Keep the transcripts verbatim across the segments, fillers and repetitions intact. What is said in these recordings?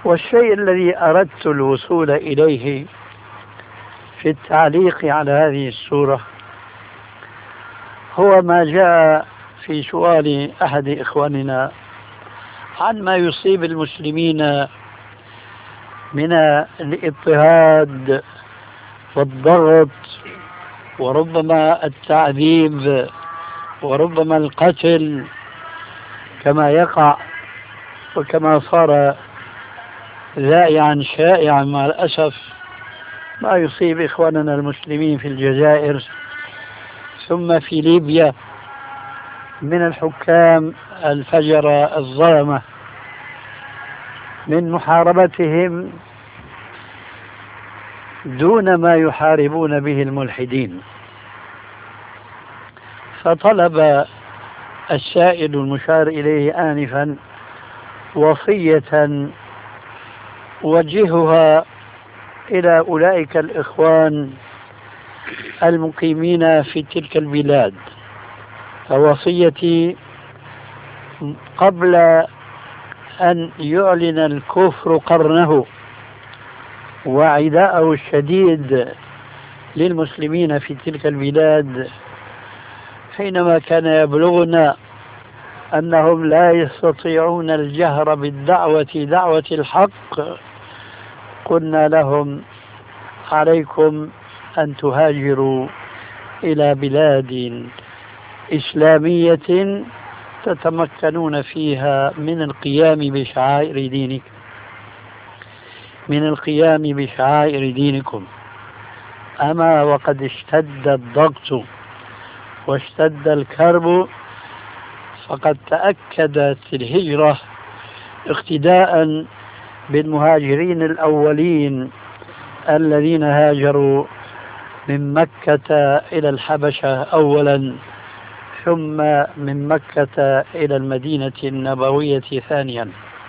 والشيء الذي أردت الوصول إليه في التعليق على هذه السورة هو ما جاء في سؤال أحد إخواننا عن ما يصيب المسلمين من الاضطهاد والضغط وربما التعذيب وربما القتل كما يقع وكما صار ذائعا شائعا مع الأسف ما يصيب إخواننا المسلمين في الجزائر ثم في ليبيا من الحكام الفجرة الظلمة من محاربتهم دون ما يحاربون به الملحدين. فطلب السائل المشار إليه آنفا وصية وجهها إلى أولئك الإخوان المقيمين في تلك البلاد. فوصيتي قبل أن يعلن الكفر قرنه وعداءه الشديد للمسلمين في تلك البلاد حينما كان يبلغنا أنهم لا يستطيعون الجهر بالدعوة دعوة الحق، قلنا لهم عليكم أن تهاجروا إلى بلاد إسلامية تتمكنون فيها من القيام بشعائر دينك من القيام بشعائر دينكم. أما وقد اشتد الضغط واشتد الكرب فقد تأكدت الهجرة اقتداء بالمهاجرين الأولين الذين هاجروا من مكة إلى الحبشة أولا ثم من مكة إلى المدينة النبوية ثانيا.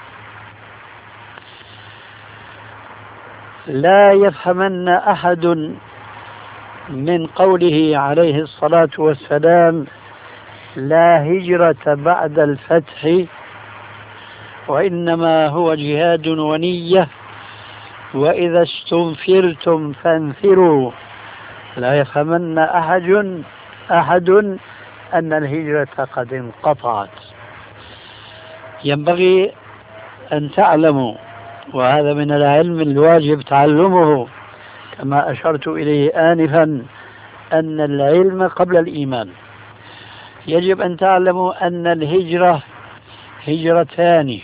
لا يفهمن أحد من قوله عليه الصلاة والسلام لا هجرة بعد الفتح وإنما هو جهاد ونية وإذا استنفرتم فانفروا، لا يفهمن أحد أحد أن الهجرة قد انقطعت. ينبغي أن تعلموا، وهذا من العلم الواجب تعلمه كما أشرت إليه آنفا، أن العلم قبل الإيمان. يجب أن تعلموا أن الهجرة هجرتان،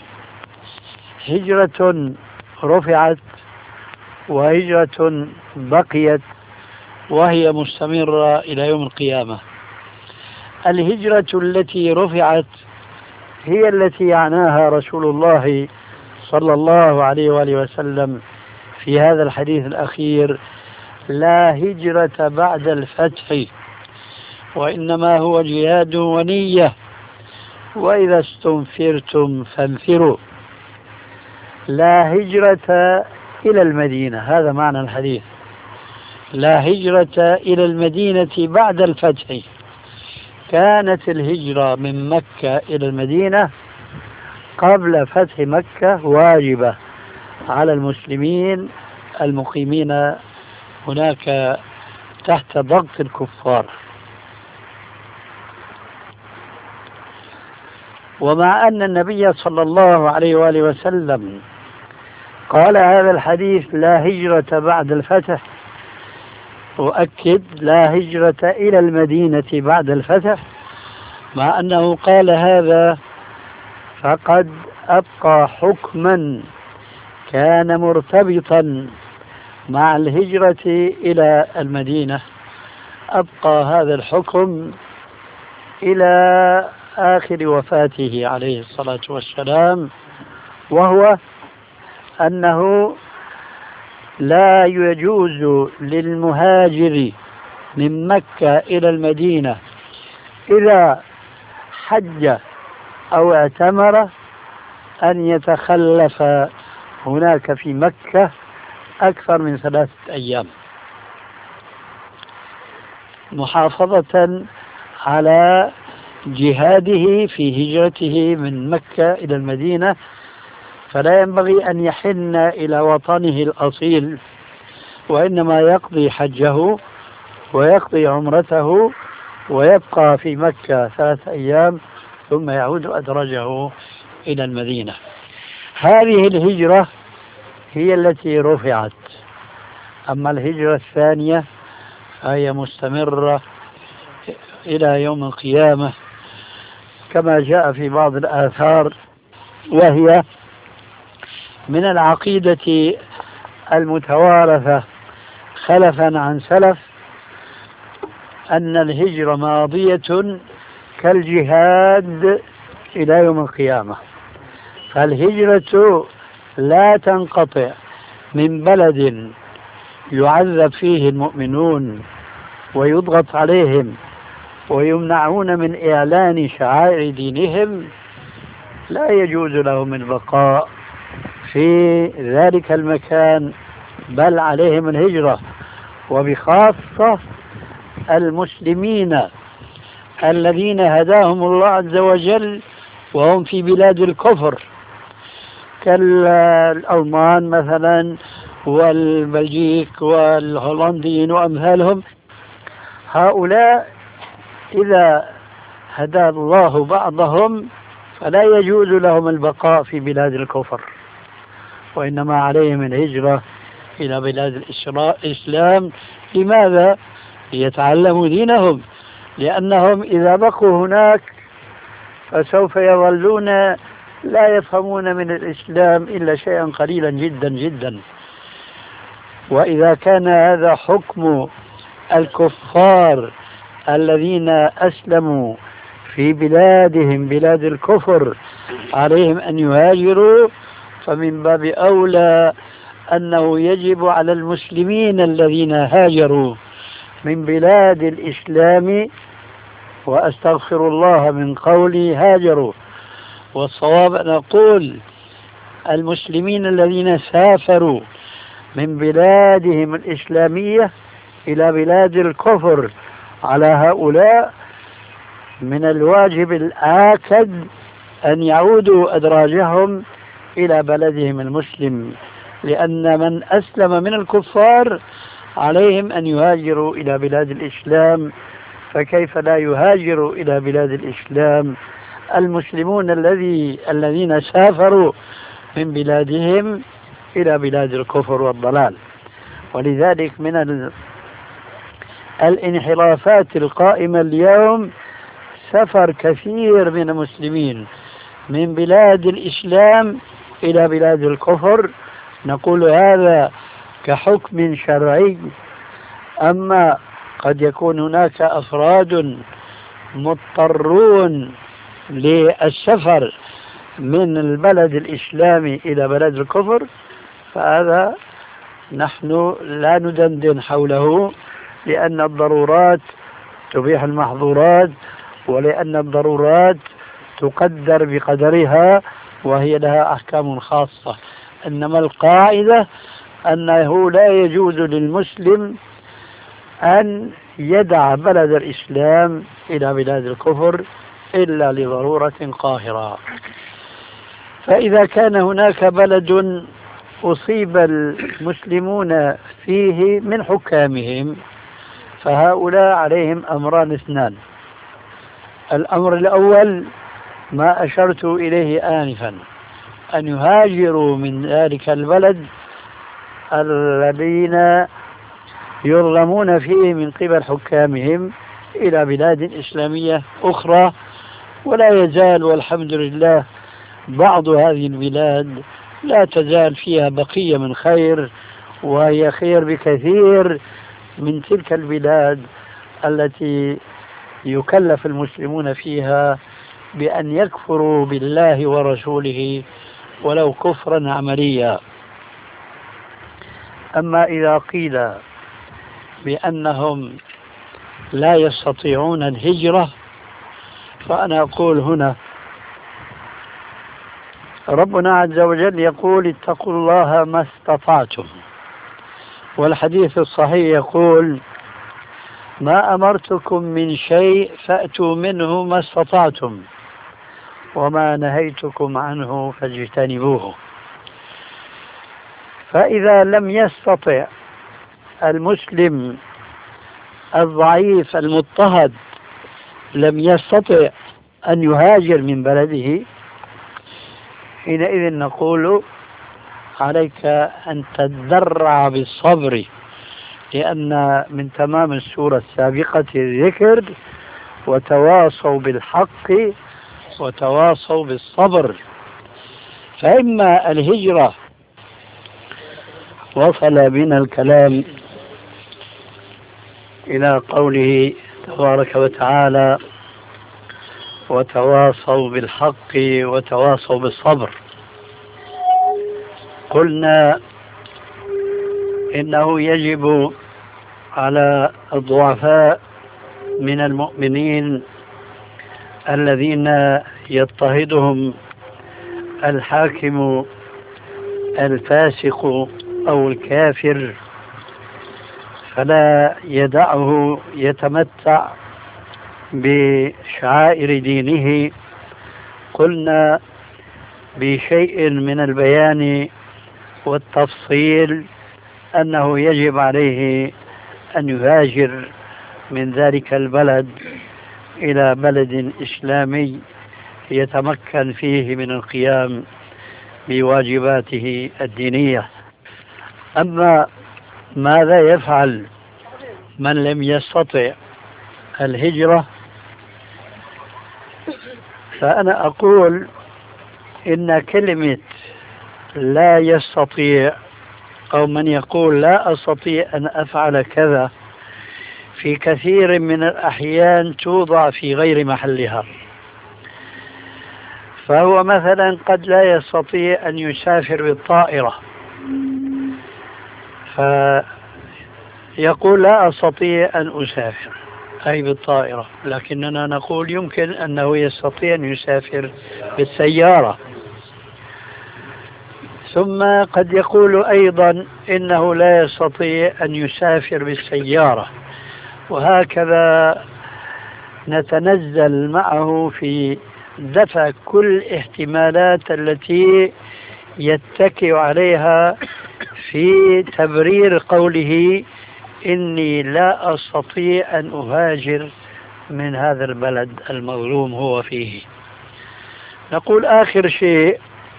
هجرة رفعت وهجرة بقيت وهي مستمرة إلى يوم القيامة. الهجرة التي رفعت هي التي يعناها رسول الله صلى الله عليه وآله وسلم في هذا الحديث الأخير: لا هجرة بعد الفتح وإنما هو جهاد ونية وإذا استنفرتم فانفروا. لا هجرة إلى المدينة، هذا معنى الحديث، لا هجرة إلى المدينة بعد الفتح. كانت الهجرة من مكة إلى المدينة قبل فتح مكة واجبة على المسلمين المقيمين هناك تحت ضغط الكفار. ومع أن النبي صلى الله عليه وآله وسلم قال هذا الحديث لا هجرة بعد الفتح، أؤكد لا هجرة إلى المدينة بعد الفتح، مع أنه قال هذا فقد أبقى حكما كان مرتبطا مع الهجرة إلى المدينة، أبقى هذا الحكم إلى آخر وفاته عليه الصلاة والسلام، وهو أنه لا يجوز للمهاجر من مكة إلى المدينة إذا حج أو اعتمر أن يتخلف هناك في مكة أكثر من ثلاثة أيام محافظة على جهاده في هجرته من مكة إلى المدينة. فلا ينبغي أن يحن إلى وطنه الأصيل، وإنما يقضي حجه ويقضي عمرته ويبقى في مكة ثلاثة أيام ثم يعود أدرجه إلى المدينة. هذه الهجرة هي التي رفعت. أما الهجرة الثانية فهي مستمرة إلى يوم القيامة كما جاء في بعض الآثار، وهي من العقيدة المتوارثة خلفا عن سلف أن الهجرة ماضية كالجهاد إلى يوم القيامة. فالهجرة لا تنقطع من بلد يعذب فيه المؤمنون ويضغط عليهم ويمنعون من إعلان شعائر دينهم، لا يجوز لهم البقاء في ذلك المكان، بل عليهم الهجرة. وبخاصة المسلمين الذين هداهم الله عز وجل وهم في بلاد الكفر كالألمان مثلا والبلجيك والهولنديين وأمثالهم، هؤلاء إذا هدى الله بعضهم فلا يجوز لهم البقاء في بلاد الكفر، وإنما عليهم الهجرة إلى بلاد الإسلام. لماذا؟ ليتعلموا دينهم، لأنهم إذا بقوا هناك فسوف يظلون لا يفهمون من الإسلام إلا شيئا قليلا جدا جدا. وإذا كان هذا حكم الكفار الذين أسلموا في بلادهم بلاد الكفر عليهم أن يهاجروا، فمن باب أولى أنه يجب على المسلمين الذين هاجروا من بلاد الإسلام، وأستغفر الله من قولي هاجروا، والصواب أن أقول المسلمين الذين سافروا من بلادهم الإسلامية إلى بلاد الكفر، على هؤلاء من الواجب الآكد أن يعودوا أدراجهم إلى بلدهم المسلم، لأن من أسلم من الكفار عليهم أن يهاجروا إلى بلاد الإسلام، فكيف لا يهاجروا إلى بلاد الإسلام المسلمون الذي الذين سافروا من بلادهم إلى بلاد الكفر والضلال. ولذلك من الانحرافات القائمة اليوم سفر كثير من المسلمين من بلاد الإسلام إلى بلاد الكفر. نقول هذا كحكم شرعي، أما قد يكون هناك أفراد مضطرون للسفر من البلد الإسلامي إلى بلد الكفر، فهذا نحن لا ندندن حوله، لأن الضرورات تبيح المحظورات، ولأن الضرورات تقدر بقدرها وهي لها أحكام خاصة. إنما القاعدة أنه لا يجوز للمسلم أن يدع بلد الإسلام إلى بلاد الكفر إلا لضرورة قاهرة. فإذا كان هناك بلد أصيب المسلمون فيه من حكامهم، فهؤلاء عليهم أمران اثنان. الأمر الأول ما أشرت إليه آنفا، أن يهاجروا من ذلك البلد الذين يظلمون فيه من قبل حكامهم إلى بلاد إسلامية أخرى. ولا يزال والحمد لله بعض هذه البلاد لا تزال فيها بقية من خير، وهي خير بكثير من تلك البلاد التي يكلف المسلمون فيها بأن يكفروا بالله ورسوله ولو كفرا عمليا. أما إذا قيل بأنهم لا يستطيعون الهجرة، فأنا أقول هنا ربنا عز وجل يقول اتقوا الله ما استطعتم، والحديث الصحيح يقول ما أمرتكم من شيء فأتوا منه ما استطعتم وما نهيتكم عنه فاجتنبوه. فإذا لم يستطع المسلم الضعيف المضطهد لم يستطع أن يهاجر من بلده، حينئذ نقول عليك أن تتدرع بالصبر، لأن من تمام السورة السابقة الذكر وتواصوا بالحق وتواصوا بالصبر. فإما الهجرة، وصل بنا الكلام إلى قوله تبارك وتعالى وتواصوا بالحق وتواصوا بالصبر. قلنا إنه يجب على الضعفاء من المؤمنين الذين يضطهدهم الحاكم الفاسق أو الكافر فلا يدعه يتمتع بشعائر دينه. قلنا بشيء من البيان والتفصيل أنه يجب عليه أن يهاجر من ذلك البلد إلى بلد إسلامي يتمكن فيه من القيام بواجباته الدينية. أما ماذا يفعل من لم يستطع الهجرة؟ فأنا أقول إن كلمة لا يستطيع أو من يقول لا أستطيع أن أفعل كذا في كثير من الأحيان توضع في غير محلها. فهو مثلا قد لا يستطيع أن يسافر بالطائرة فيقول لا أستطيع أن أسافر أي بالطائرة، لكننا نقول يمكن أنه يستطيع أن يسافر بالسيارة. ثم قد يقول أيضا إنه لا يستطيع أن يسافر بالسيارة، وهكذا نتنزل معه في دفع كل الاحتمالات التي يتكئ عليها في تبرير قوله إني لا أستطيع أن أهاجر من هذا البلد المظلوم هو فيه. نقول آخر شيء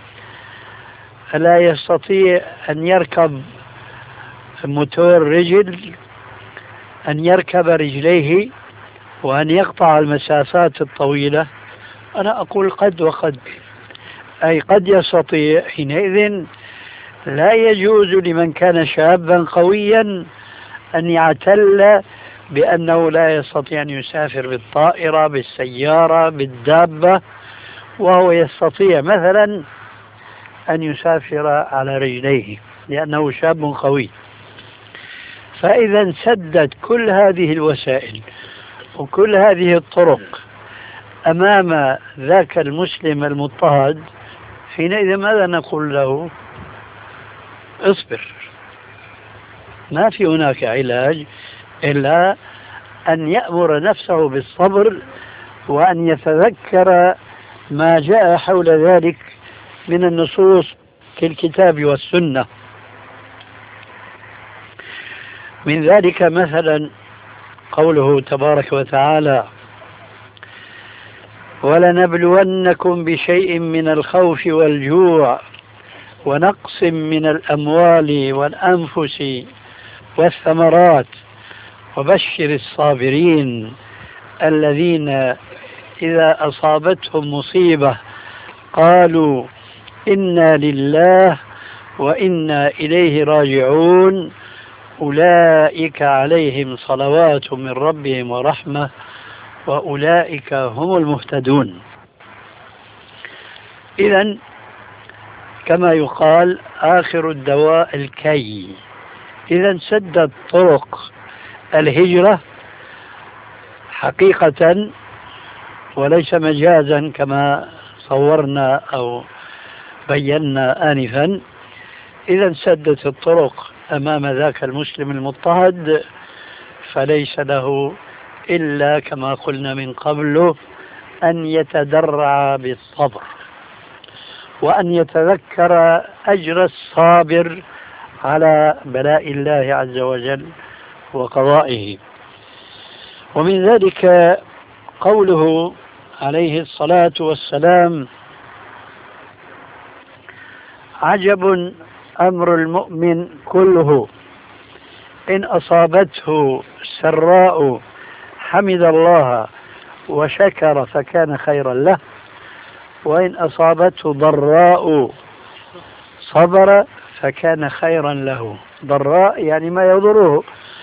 لا يستطيع أن يركب موتور رجل، أن يركب رجليه وأن يقطع المسافات الطويلة. أنا أقول قد وقد، أي قد يستطيع. حينئذ لا يجوز لمن كان شابا قويا أن يعتل بأنه لا يستطيع أن يسافر بالطائرة بالسيارة بالدابة، وهو يستطيع مثلا أن يسافر على رجليه لأنه شاب قوي. فإذا سدت كل هذه الوسائل وكل هذه الطرق أمام ذاك المسلم المضطهد، حينئذ ماذا نقول له؟ اصبر، ما في هناك علاج إلا أن يأمر نفسه بالصبر وأن يتذكر ما جاء حول ذلك من النصوص في الكتاب والسنة. من ذلك مثلا قوله تبارك وتعالى ولنبلونكم بشيء من الخوف والجوع ونقص من الأموال والأنفس والثمرات وبشر الصابرين الذين إذا أصابتهم مصيبة قالوا إنا لله وإنا إليه راجعون أولئك عليهم صلوات من ربهم ورحمة وأولئك هم المهتدون. إذن كما يقال آخر الدواء الكي. إذن سدت طرق الهجرة حقيقة وليس مجازا كما صورنا أو بينا آنفا. إذن سدت الطرق أمام ذاك المسلم المضطهد، فليس له إلا كما قلنا من قبل أن يتدرع بالصبر وأن يتذكر أجر الصابر على بلاء الله عز وجل وقضائه. ومن ذلك قوله عليه الصلاة والسلام: عجب أمر المؤمن كله، إن أصابته سراء حمد الله وشكر فكان خيرا له، وإن أصابته ضراء صبر فكان خيرا له. ضراء يعني ما يضره.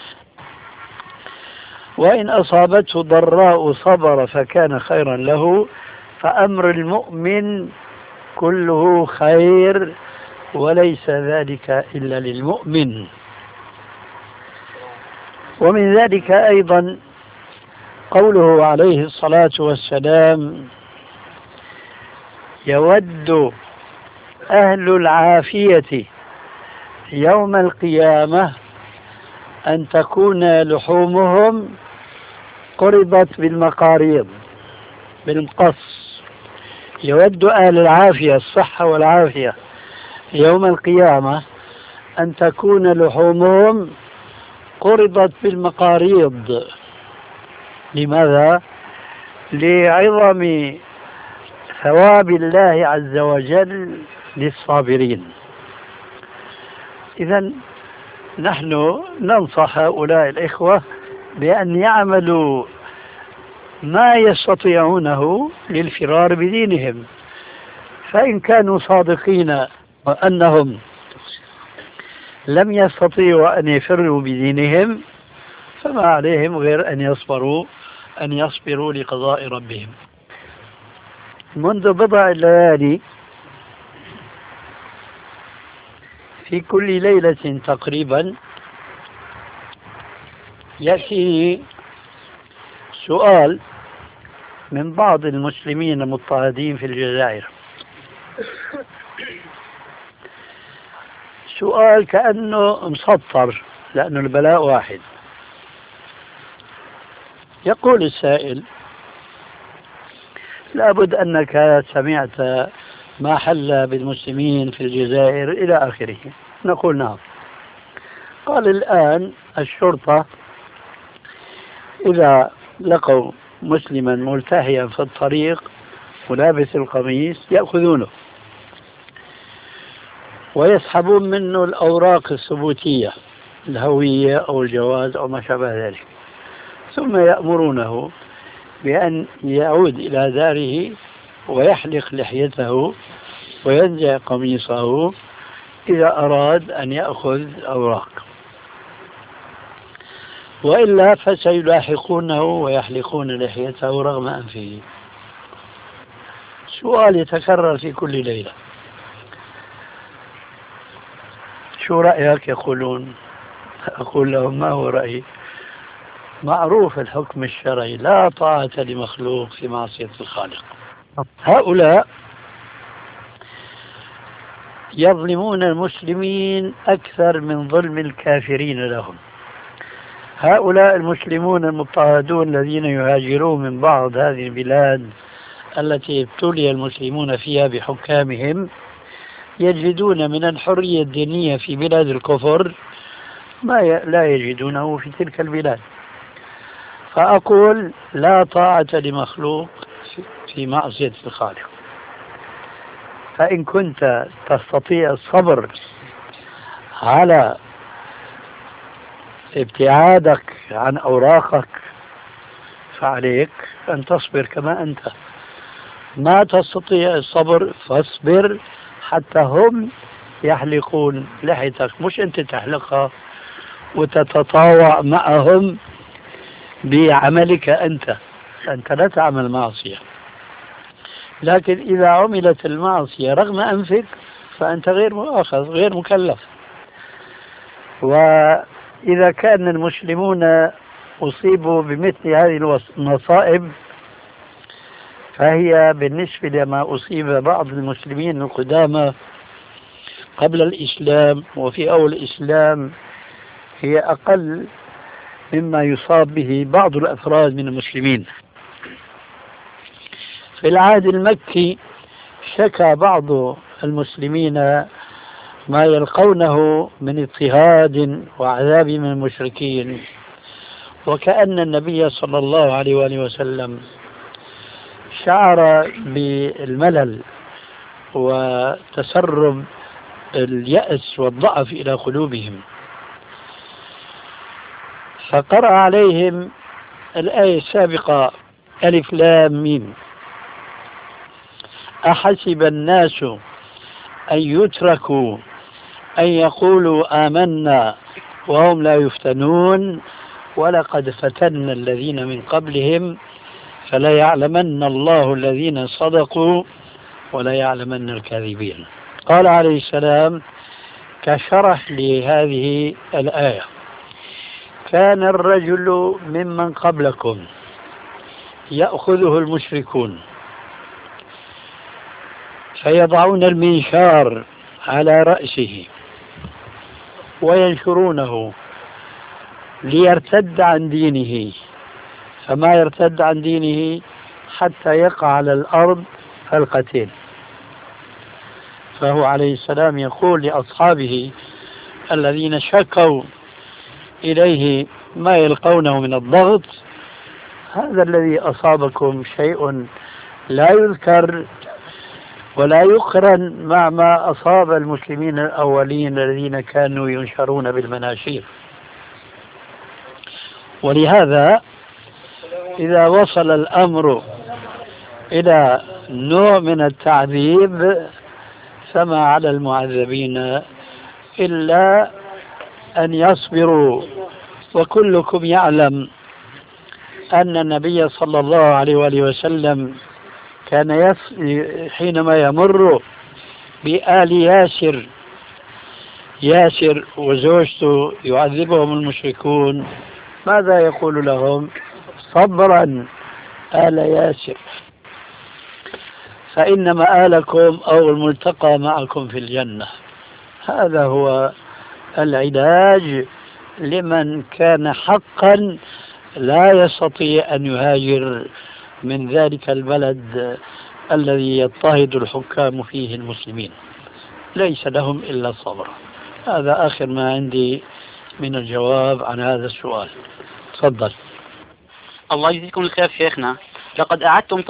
وإن أصابته ضراء صبر فكان خيرا له. فأمر المؤمن كله خير، وليس ذلك إلا للمؤمن. ومن ذلك أيضا قوله عليه الصلاة والسلام: يود أهل العافية يوم القيامة أن تكون لحومهم قرضت بالمقاريض، بالمقص. يود أهل العافية، الصحة والعافية، يوم القيامة أن تكون لحومهم قرضت بالمقاريض. لماذا؟ لعظم ثواب الله عز وجل للصابرين. إذن نحن ننصح هؤلاء الإخوة بأن يعملوا ما يستطيعونه للفرار بدينهم، فإن كانوا صادقين وأنهم لم يستطيعوا أن يفروا بدينهم فما عليهم غير أن يصبروا أن يصبروا لقضاء ربهم. منذ بضع ليالي في كل ليلة تقريبا يأتي سؤال من بعض المسلمين المضطهدين في الجزائر، سؤال كأنه مسطر لأنه البلاء واحد. يقول السائل: لابد أنك سمعت ما حل بالمسلمين في الجزائر إلى آخره. نقول: نعم. قال: الآن الشرطة إذا لقوا مسلما ملتهيا في الطريق ولابس القميص يأخذونه ويسحبون منه الأوراق الثبوتية، الهوية أو الجواز أو ما شابه ذلك، ثم يأمرونه بأن يعود إلى داره ويحلق لحيته وينزع قميصه إذا أراد أن يأخذ أوراق، وإلا فسيلاحقونه ويحلقون لحيته رغم أنفه. سؤال يتكرر في كل ليلة: شو رأيك؟ يقولون. أقول لهم: ما هو رأيي؟ معروف الحكم الشرعي، لا طاعة لمخلوق في معصية الخالق. هؤلاء يظلمون المسلمين أكثر من ظلم الكافرين لهم. هؤلاء المسلمون المضطهدون الذين يهاجرون من بعض هذه البلاد التي ابتلي المسلمون فيها بحكامهم يجدون من الحرية الدينية في بلاد الكفر ما لا يجدونه في تلك البلاد. فأقول: لا طاعة لمخلوق في معصية الخالق. فإن كنت تستطيع الصبر على ابتعادك عن أوراقك فعليك أن تصبر كما أنت. ما تستطيع الصبر فاصبر حتى هم يحلقون لحيتك، مش أنت تحلقها وتتطاوع معهم بعملك أنت. أنت لا تعمل معصية، لكن إذا عملت المعصية رغم أنفك فأنت غير مؤاخذ، غير مكلف. وإذا كان المسلمون أصيبوا بمثل هذه المصائب فهي بالنسبة لما أصيب بعض المسلمين القدامى قبل الإسلام وفي أول الإسلام هي أقل مما يصاب به بعض الأفراد من المسلمين. في العهد المكي شكى بعض المسلمين ما يلقونه من اضطهاد وعذاب من المشركين، وكأن النبي صلى الله عليه وآله وسلم شعر بالملل وتسرب اليأس والضعف إلى قلوبهم، فقرأ عليهم الآية السابقة ألف لام ميم: أحسب الناس أن يتركوا أن يقولوا آمنا وهم لا يفتنون ولقد فتنا الذين من قبلهم فلا يعلمن الله الذين صدقوا ولا يعلمن الكاذبين. قال عليه السلام كشرح لهذه الآية: كان الرجل ممن قبلكم يأخذه المشركون فيضعون المنشار على رأسه وينشرونه ليرتد عن دينه، فما يرتد عن دينه حتى يقع على الأرض فالقتيل. فهو عليه السلام يقول لأصحابه الذين شكوا إليه ما يلقونه من الضغط: هذا الذي أصابكم شيء لا يذكر ولا يقرن مع ما أصاب المسلمين الأولين الذين كانوا ينشرون بالمناشير. ولهذا إذا وصل الأمر إلى نوع من التعذيب فما على المعذبين إلا أن يصبروا. وكلكم يعلم أن النبي صلى الله عليه وآله وسلم كان يف... حينما يمر بآل ياسر ياسر وزوجته يعذبهم المشركون ماذا يقول لهم؟ صبرا آل ياسر فإن مآلكم أو الملتقى معكم في الجنة. هذا هو العلاج لمن كان حقا لا يستطيع أن يهاجر من ذلك البلد الذي يضطهد الحكام فيه المسلمين، ليس لهم إلا الصبر. هذا آخر ما عندي من الجواب عن هذا السؤال. تفضل. الله يجزيكم الخير شيخنا، لقد أعدتم